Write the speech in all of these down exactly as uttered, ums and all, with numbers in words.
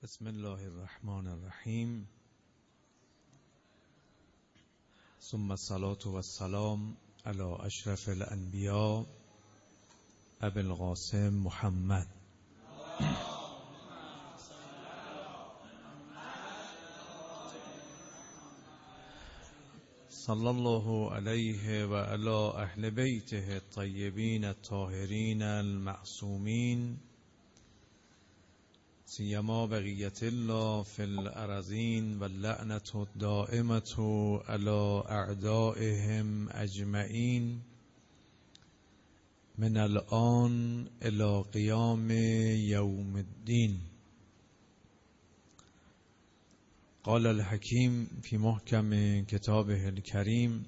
بسم الله الرحمن الرحیم ثم الصلاة والسلام علی اشرف الانبیاء ابی القاسم محمد صلی الله علیه و علی اهل بیته الطیبین الطاهرین المعصومین سیما بقیت الله فی الارضین و اللعنة الدائمة علی اعدائهم اجمعین من الآن الی قیام یوم الدین. قال الحکیم فی محکم کتابه الکریم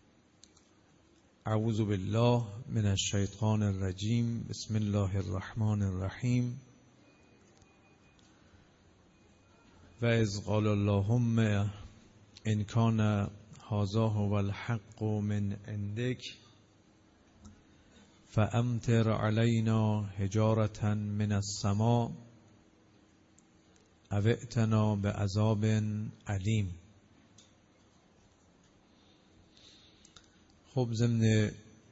اعوذ بالله من الشیطان الرجیم بسم الله الرحمن الرحیم و اذ قال اللهم ان کان هذا هو الحق من عندک فامطر علینا حجارة من السماء او ائتنا بعذاب علیم. خب ضمن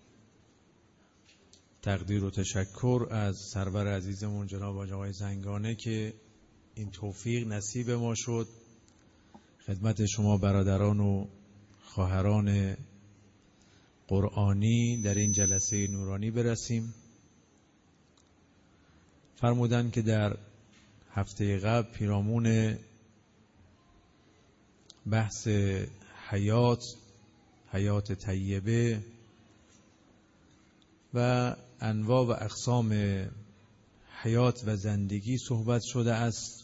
تقدیر و تشکر از سرور عزیزمون جناب آقای زنگانه که این توفیق نصیب ما شد خدمت شما برادران و خواهران قرآنی در این جلسه نورانی برسیم. فرمودن که در هفته قبل پیرامون بحث حیات حیات طیبه و انواع و اقسام حیات و زندگی صحبت شده است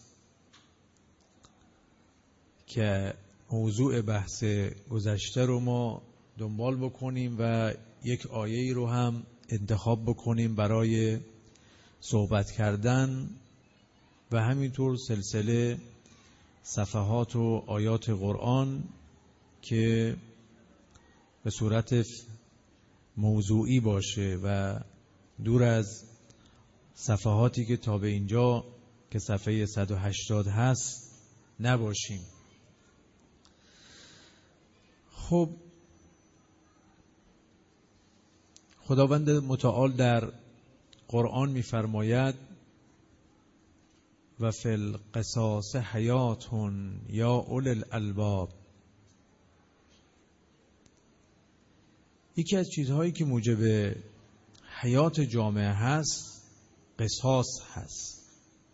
که موضوع بحث گذشته رو ما دنبال بکنیم و یک آیه رو هم انتخاب بکنیم برای صحبت کردن و همینطور سلسله صفحات و آیات قرآن که به صورت موضوعی باشه و دور از صفحاتی که تا به اینجا که صفحه صد و هشتاد هست نباشیم. خب خداوند متعال در قرآن می‌فرماید و فی القصاص حیات یا اولی الالباب. یکی از چیزهایی که موجب حیات جامعه هست قصاص هست.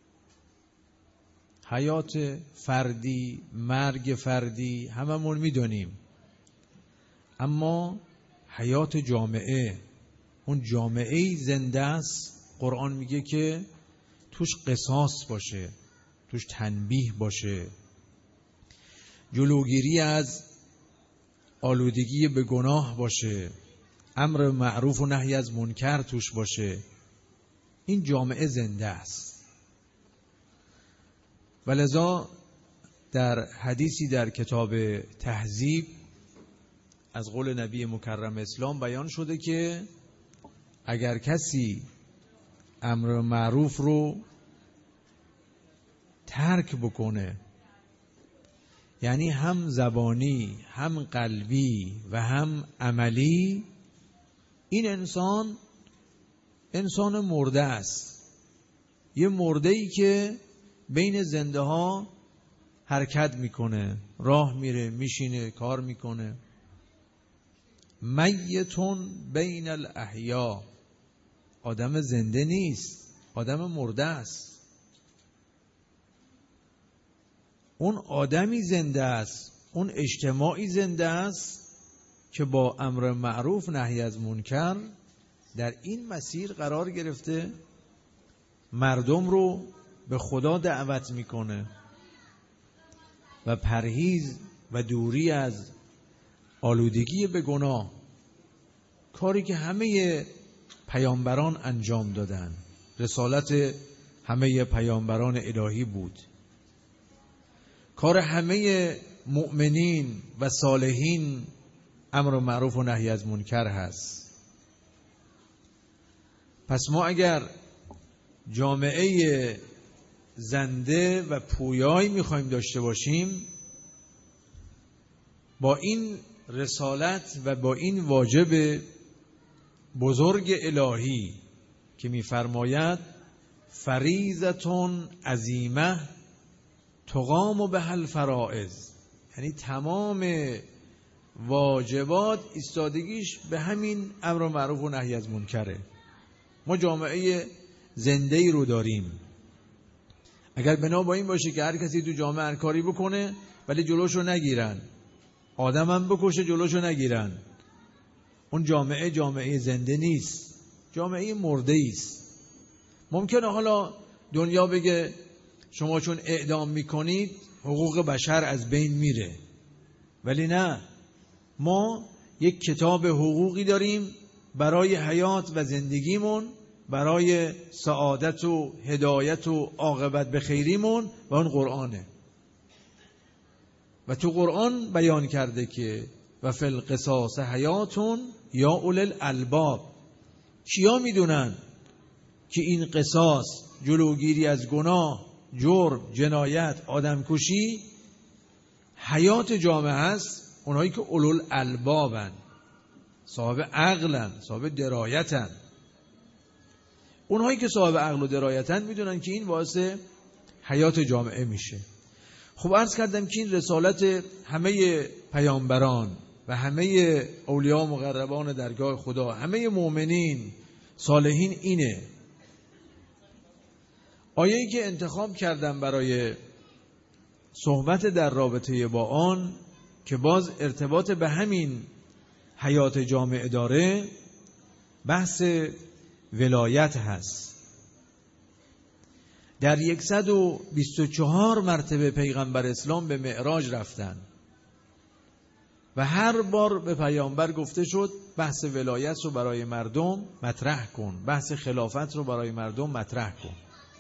حیات فردی، مرگ فردی هممون میدونیم، اما حیات جامعه، اون جامعه‌ای زنده است، قرآن میگه که توش قصاص باشه، توش تنبیه باشه، جلوگیری از آلودگی به گناه باشه، امر معروف و نهی از منکر توش باشه. این جامعه زنده است. ولذا در حدیثی در کتاب تهذیب از قول نبی مکرم اسلام بیان شده که اگر کسی امر معروف رو ترک بکنه، یعنی هم زبانی هم قلبی و هم عملی، این انسان انسان مرده است. یه مرده ای که بین زنده ها حرکت میکنه، راه میره، میشینه، کار میکنه. میتون بین الاحیا، آدم زنده نیست، آدم مرده است. اون آدمی زنده است، اون اجتماعی زنده است که با امر معروف نهی از منکر در این مسیر قرار گرفته، مردم رو به خدا دعوت میکنه و پرهیز و دوری از آلودگی به گناه، کاری که همه پیامبران انجام دادن، رسالت همه پیامبران الهی بود، کار همه مؤمنین و صالحین امر معروف و نهی از منکر هست. پس ما اگر جامعه زنده و پویایی میخوایم داشته باشیم، با این رسالت و با این واجب بزرگ الهی که میفرماید فریضتون عظیمه تقام بها الفرائض، یعنی تمام واجبات ایستادگیش به همین امر معروف و نهی از منکره. ما جامعه زنده ای رو داریم. اگر بنا با این باشه که هر کسی تو جامعه هر کاری بکنه ولی جلوشو نگیرن، آدم هم بکشه جلوشو نگیرن، اون جامعه جامعه زنده نیست، جامعه مرده است. ممکنه حالا دنیا بگه شما چون اعدام میکنید حقوق بشر از بین میره، ولی نه، ما یک کتاب حقوقی داریم برای حیات و زندگیمون، برای سعادت و هدایت و عاقبت به خیریمون، و اون قرآنه. و تو قرآن بیان کرده که و فی القصاص حیاتون یا اولی الالباب. کیا میدونن که این قصاص، جلوگیری از گناه، جرم، جنایت، آدمکشی حیات جامعه است؟ اونایی که اولو الالبابن، صاحب عقلن، صاحب درایتن. اونهایی که صاحب عقل و درایتن میدونن که این واسه حیات جامعه میشه. خب عرض کردم که این رسالت همه پیامبران و همه اولیاء مقربان درگاه خدا، همه مؤمنین صالحین اینه. آیه‌ای که انتخاب کردم برای صحبت در رابطه با آن که باز ارتباط به همین حیات جامعه داره، بحث ولایت هست. در صد و بیست و چهار مرتبه پیغمبر اسلام به معراج رفتن و هر بار به پیامبر گفته شد بحث ولایت رو برای مردم مطرح کن، بحث خلافت رو برای مردم مطرح کن،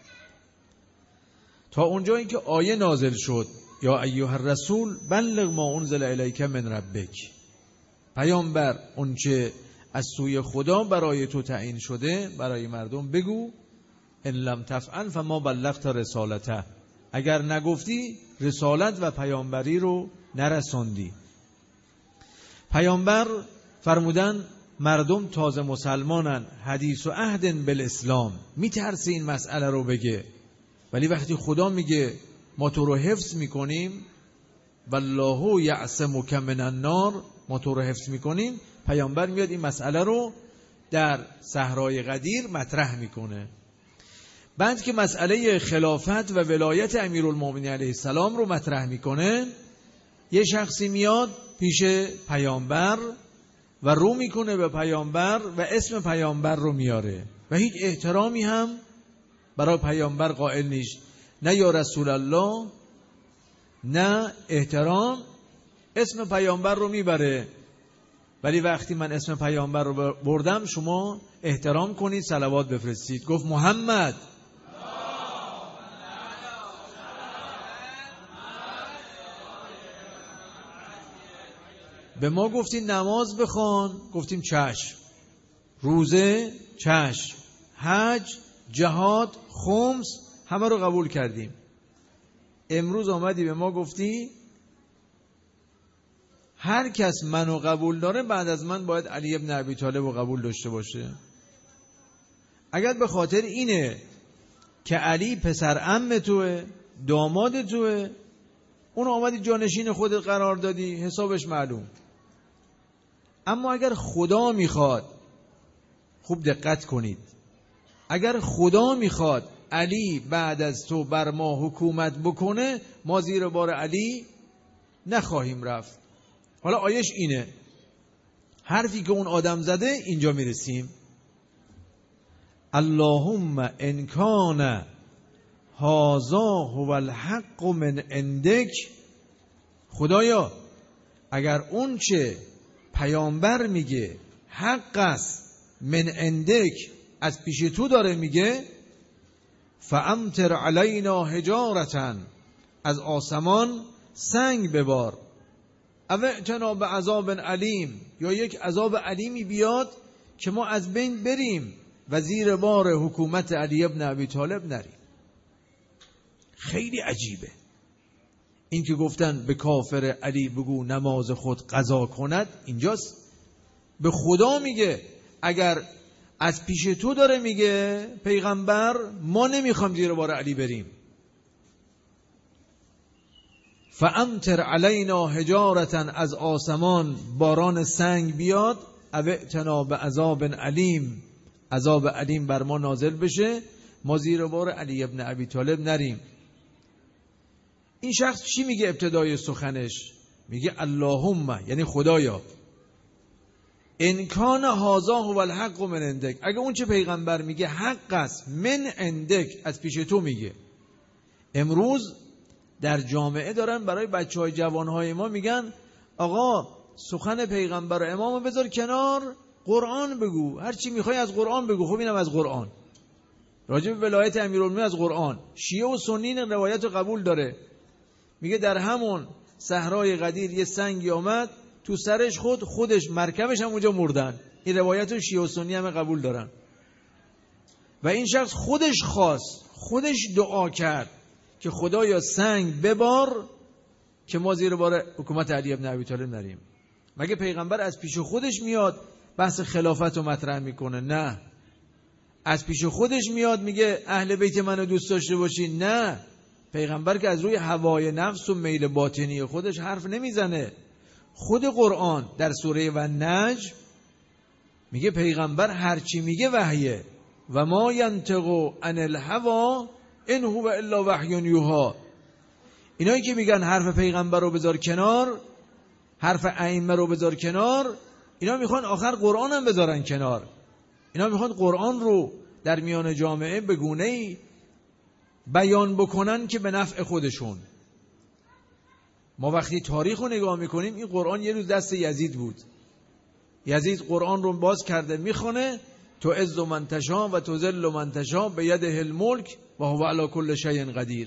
تا اونجایی که آیه نازل شد یا ایها الرسول بلغ ما انزل الیک من ربک. پیامبر اونچه از سوی خدا برای تو تعیین شده برای مردم بگو. ان لم تفعل فما بلغت رسالته. اگر نگفتی رسالت و پیامبری رو نرساندی. پیامبر فرمودن مردم تازه مسلمانن، حدیث و عهد بالاسلام، میترسی این مسئله رو بگه، ولی وقتی خدا میگه ما تو رو حفظ میکنیم، والله یعصمک من النار، ما تو رو حفظ میکنیم، پیامبر میاد این مسئله رو در صحرای غدیر مطرح میکنه. بعد که مسئله خلافت و ولایت امیرالمومنین علیه السلام رو مطرح میکنه، یه شخصی میاد پیش پیامبر و رو میکنه به پیامبر و اسم پیامبر رو میاره و هیچ احترامی هم برای پیامبر قائل نیست، نه یا رسول الله، نه احترام، اسم پیامبر رو میبره. ولی وقتی من اسم پیامبر رو بردم شما احترام کنید، صلوات بفرستید. گفت محمد. به ما گفتین نماز بخوان، گفتیم چشم، روزه چشم، حج، جهاد، خمس، همه رو قبول کردیم. امروز آمدی به ما گفتی هر کس منو قبول داره بعد از من باید علی ابن ابی طالب رو قبول داشته باشه. اگر به خاطر اینه که علی پسر عم توه، داماد توه، اون آمدی جانشین خودت قرار دادی، حسابش معلوم. اما اگر خدا میخواد، خوب دقت کنید، اگر خدا میخواد علی بعد از تو بر ما حکومت بکنه، ما زیر بار علی نخواهیم رفت. حالا آیش اینه، حرفی که اون آدم زده اینجا میرسیم. اللهم ان کان هذا هو الحق من عندک. خدایا اگر اون چه پیامبر میگه حق است، من عندک، از پیش تو داره میگه، فامطر علینا حجارة، از آسمان سنگ ببار، او ائتنا بعذاب علیم، یا یک عذاب علیمی بیاد که ما از بین بریم و زیر بار حکومت علی ابن ابی طالب نریم. خیلی عجیبه. این که گفتن به کافر علی بگو نماز خود قضا کند، اینجاست. به خدا میگه اگر از پیش تو داره میگه پیغمبر ما نمیخوام زیر بار علی بریم. فامطر علینا حجارة، از آسمان باران سنگ بیاد، او ائتنا بعذاب علیم، عذاب علیم بر ما نازل بشه، ما زیر بار علی ابن ابی طالب نریم. این شخص چی میگه ابتدای سخنش؟ میگه اللهم، یعنی خدایا، ان کان هذا هو الحق من عندک، اگه اون چه پیغمبر میگه حق است، من عندک، از پیش تو میگه. امروز در جامعه دارن برای بچهای جوانهای ما میگن آقا سخن پیغمبر و امامو بذار کنار، قرآن بگو، هر چی میخوای از قرآن بگو. خب اینم از قرآن، راجع به ولایت امیرالمومنین از قرآن. شیعه و سنی این روایت رو قبول داره، میگه در همون صحرای غدیر یه سنگی آمد تو سرش، خود خودش مرکبش هم اونجا مردن. این روایت رو شیعه و سنی هم قبول دارن. و این شخص خودش خواست، خودش دعا کرد که خدایا سنگ ببار که ما زیر بار حکومت علی ابن ابی طالب نریم. مگه پیغمبر از پیش خودش میاد بحث خلافت رو مطرح میکنه؟ نه. از پیش خودش میاد میگه اهل بیت منو دوست داشته باشین؟ نه. پیغمبر که از روی هوای نفس و میل باطنی خودش حرف نمیزنه. خود قرآن در سوره و نجم میگه پیغمبر هرچی میگه وحیه، و ما ینطق عن الهوا ان هو الا وحی یوحی. اینایی که میگن حرف پیغمبر رو بذار کنار، حرف ائمه رو بذار کنار، اینا میخوان آخر قرآن هم بذارن کنار. اینا میخوان قرآن رو در میان جامعه به گونه‌ای بیان بکنن که به نفع خودشون. ما وقتی تاریخ رو نگاه میکنیم، این قرآن یه روز دست یزید بود. یزید قرآن رو باز کرده میخونه تو عز من تشاء و تذل من تشاء بیده الملک و هو علی کل شیء قدیر.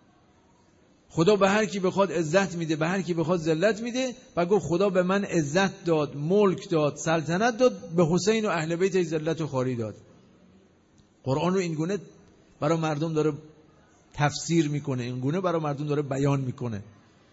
خدا به هر کی بخواد عزت میده، به هر کی بخواد ذلت میده. و گفت خدا به من عزت داد، ملک داد، سلطنت داد، به حسین و اهل بیت ذلت و خواری داد. قرآن رو این گونه برای مردم داره تفسیر میکنه، این گونه برای مردم داره بیان میکنه.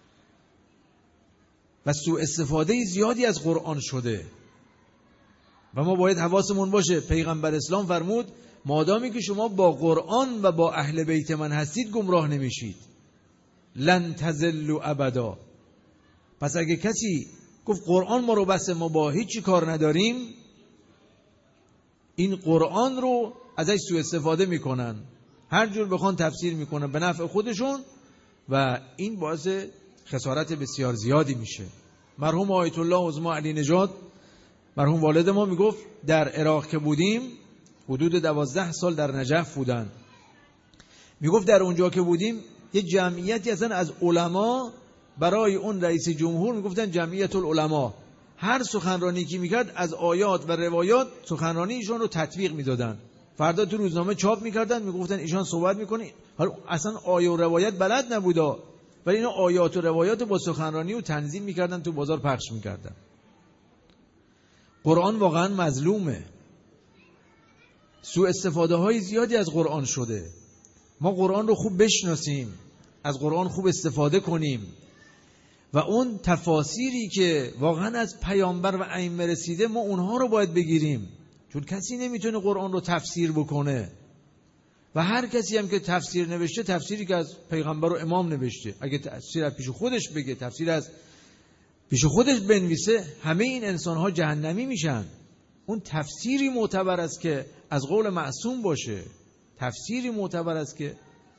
و سوء استفاده زیادی از قرآن شده و ما باید حواسمون باشه. پیغمبر اسلام فرمود مادامی که شما با قرآن و با اهل بیت من هستید گمراه نمیشید، لن تضلوا ابدا. پس اگه کسی گفت قرآن ما رو بس، ما با هیچی کار نداریم، این قرآن رو ازش سوء استفاده میکنن، هر جور بخوان تفسیر میکنن به نفع خودشون و این باعث خسارت بسیار زیادی میشه. مرحوم آیت الله عظما علی نژاد، مرحوم والد ما، میگفت در عراق که بودیم، حدود دوازده سال در نجف بودن، میگفت در اونجا که بودیم یه جمعیتی اصلا از علما برای اون رئیس جمهور میگفتن جمعیت العلماء. هر سخنرانی که میکرد از آیات و روایات سخنرانی ایشان رو تطبیق میدادن. فردا تو روزنامه چاپ میکردن، میگفتن ایشان صحبت میکنه. حالا اصلا آیه و روایت بلد نبودا، ولی اینا آیات و روایات با سخنرانی و تنظیم میکردن، تو بازار پخش میکردن. قرآن واقعا مظلومه. سوء استفاده های زیادی از قرآن شده. ما قرآن رو خوب بشناسیم، از قرآن خوب استفاده کنیم و اون تفاسیری که واقعا از پیامبر و ائمه رسیده ما اونها رو باید بگیریم، چون کسی نمیتونه قرآن رو تفسیر بکنه و هر کسی هم که تفسیر نوشته تفسیری که از پیغمبر و امام نوشته. اگه تفسیر از پیش خودش بگه، تفسیر از پیش خودش بنویسه، همه این انسان‌ها جهنمی میشن. اون تفسیری معتبر است که از قول معصوم باشه، تفسیری معتبر است که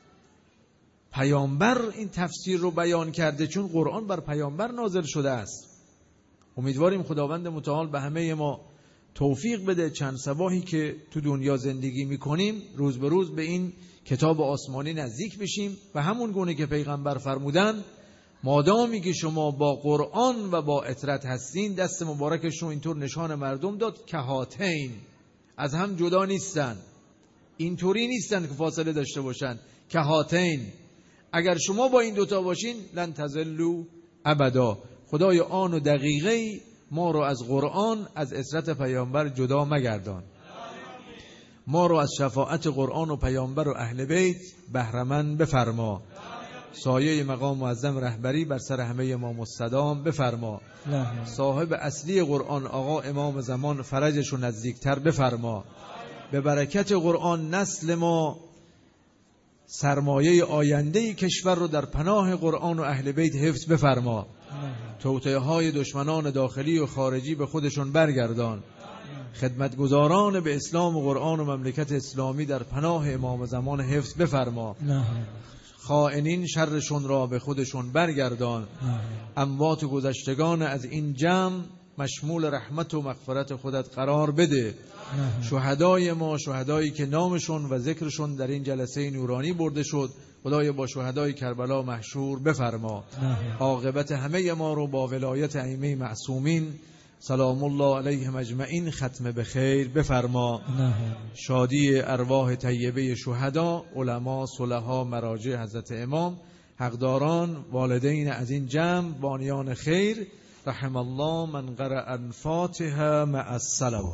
پیامبر این تفسیر رو بیان کرده، چون قرآن بر پیامبر نازل شده است. امیدواریم خداوند متعال به همه ما توفیق بده چند صباحی که تو دنیا زندگی میکنیم روز به روز به این کتاب آسمانی نزدیک بشیم و همون گونه که پیغمبر فرمودن مادامی که شما با قرآن و با اطرت هستین، دست مبارکشون اینطور نشان مردم داد که هاتین، از هم جدا نیستن، اینطوری نیستن که فاصله داشته باشن، که هاتین، اگر شما با این دوتا باشین لن تضلوا ابدا. خدای آن و دقیقه ما رو از قرآن، از اطرت پیامبر جدا مگردان. ما رو از شفاعت قرآن و پیامبر و اهل بیت بهره‌مند بفرما. سایه مقام معظم رهبری بر سر همه ما مستدام بفرما. صاحب اصلی قرآن آقا امام زمان فرجش رو نزدیکتر بفرما. به برکت قرآن نسل ما سرمایه آینده کشور رو در پناه قرآن و اهل بیت حفظ بفرما. توطئه های دشمنان داخلی و خارجی به خودشون برگردان. خدمتگزاران به اسلام و قرآن و مملکت اسلامی در پناه امام زمان حفظ بفرما. خائنین شرشون را به خودشون برگردان. اموات گذشتگان از این جمع مشمول رحمت و مغفرت خودت قرار بده. شهدای ما، شهدایی که نامشون و ذکرشون در این جلسه نورانی برده شد، خدای با شهدای کربلا محشور بفرما. عاقبت همه ما رو با ولایت ائمه معصومین سلام الله علیهم اجمعین ختم به خیر بفرما. شادی ارواح طیبه شهدا، علما، صلحا، مراجع حضرت امام، حقداران، والدین از این جمع، بانیان خیر. رحم الله من قرأ الفاتحه مع الصلوات.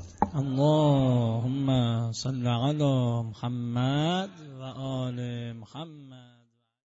اللهم صل علی محمد و آل محمد.